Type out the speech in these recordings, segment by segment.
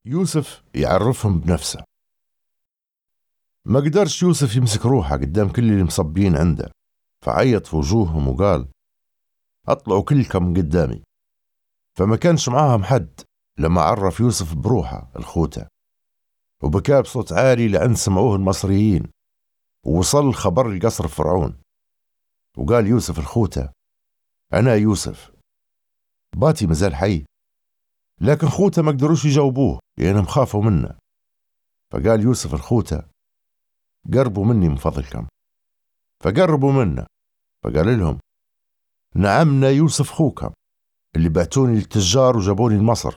يوسف يعرفهم بنفسه. ما قدرش يوسف يمسك روحه قدام كل اللي مصبين عنده، فعيط في وجوههم وقال: اطلعوا كلكم قدامي. فما كانش معاهم حد لما عرف يوسف بروحه الخوته، وبكى بصوت عالي لأن سمعوه المصريين. ووصل خبر القصر فرعون، وقال يوسف الخوته: أنا يوسف. باتي مازال حي، لكن خوته ما قدروش يجاوبوه لأنهم خافوا منه. فقال يوسف الخوته: قربوا مني من فضلكم. فقربوا منه، فقال لهم: نعمنا يوسف خوكم اللي بعتوني للتجار وجابوني لمصر،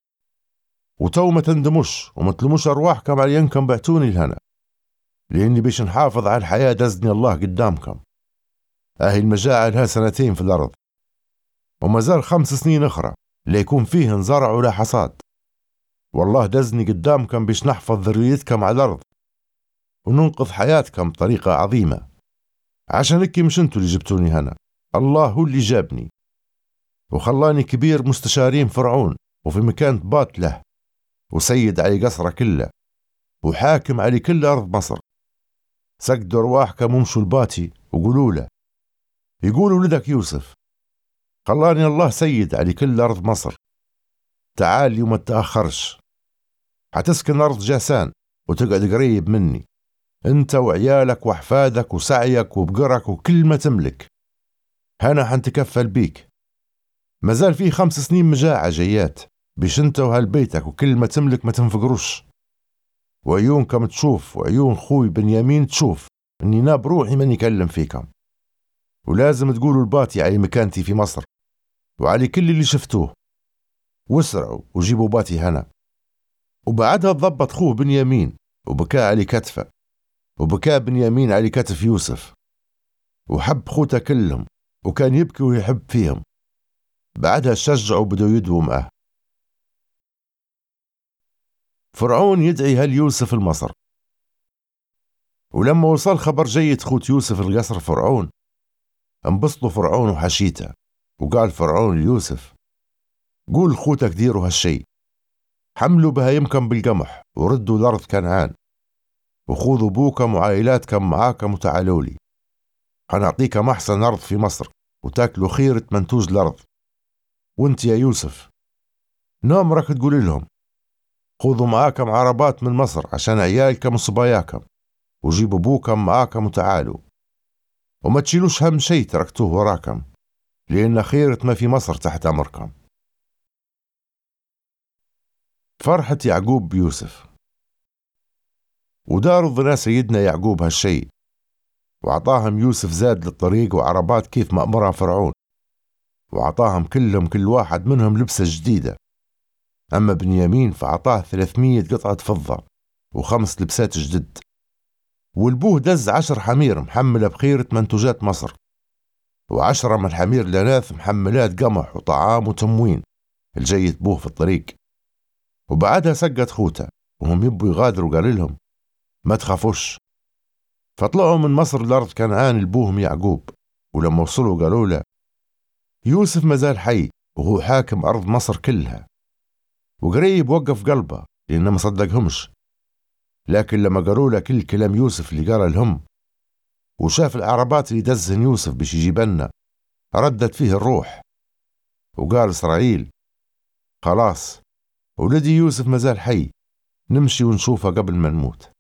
وتو ما تندموش وما تلموش أرواحكم على ينكم بعتوني لهنا، لأني بيش نحافظ على الحياة دزني الله قدامكم. أهي المجاعة لها 2 في الأرض، وما زال 5 سنين أخرى ليكون فيه نزرع ولا حصاد. والله دزني قدامكم بيش نحفظ ذريتكم على الأرض وننقذ حياتكم بطريقة عظيمة. عشان هيك مش انتوا اللي جبتوني هنا، الله هو اللي جابني وخلاني كبير مستشارين فرعون، وفي مكان بات له، وسيد علي قصره كله، وحاكم علي كل أرض مصر. سجدوا أرواحكم ومشوا الباتي وقولوا له، يقولوا لدك يوسف: خلاني الله سيد علي كل أرض مصر، تعال وما تأخرش، حتسكن أرض جاسان وتقعد قريب مني، انت وعيالك وأحفادك وسعيك وبقرك وكل ما تملك. هنا حنتكفل بيك. مازال فيه 5 سنين مجاعة جيات، بيش انت وهالبيتك وكل ما تملك ما تنفقروش، وعيونكم تشوف وعيون خوي بنيامين تشوف اني ناب روحي من يكلم فيكم. ولازم تقولوا الباتي على مكانتي في مصر وعلى كل اللي شفتوه، واسرعوا وجيبوا باتي هنا. وبعدها تضبط خوه بنيامين وبكى على كتفه، وبكى بنيامين على كتف يوسف، وحب خوته كلهم وكان يبكي ويحب فيهم. بعدها شجعوا بدوا يدووا معه. فرعون يدعي هل يوسف المصر. ولما وصل خبر جيد خوت يوسف القصر فرعون، انبسطوا فرعون وحشيته، وقال فرعون ليوسف: قول خوتك ديروا هالشي، حملوا بهايمكم بالقمح وردوا لأرض كنعان، وخوذوا بوكم وعائلاتكم معاكم وتعالوا لي، حنعطيكم أحسن أرض في مصر وتاكلوا خيرة منتوج الأرض. وانت يا يوسف نامرك تقول لهم: خذوا معاكم عربات من مصر عشان عيالكم وصباياكم، وجيبوا بوكم معاكم وتعالوا، وما تشيلوش هم شي تركتوه وراكم، لأن خيرة ما في مصر تحت أمركم. فرحة يعقوب بيوسف. ودار ظنا سيدنا يعقوب هالشي، وعطاهم يوسف زاد للطريق وعربات كيف ما أمرها فرعون، وعطاهم كلهم كل واحد منهم لبسة جديدة. أما بنيامين فعطاه 300 قطعة فضة و5 لبسات جدد. والبوه دز 10 حمير محملة بخيرة منتوجات مصر، و10 من الحمير لناث محملات قمح وطعام وتموين الجاي يتبوه في الطريق. وبعدها سقت خوته وهم يبوا يغادروا، قال لهم: ما تخافوش. فطلعوا من مصر لأرض كنعان لبوهم يعقوب. ولما وصلوا قالوا له: يوسف مازال حي وهو حاكم أرض مصر كلها. وقريب وقف قلبه لأنه ما صدقهمش، لكن لما قالوا له كل كلام يوسف اللي قال لهم، وشاف العربات اللي دزهن يوسف بيش يجيبنا، ردت فيه الروح. وقال إسرائيل: خلاص ولدي يوسف مازال حي، نمشي ونشوفه قبل ما نموت.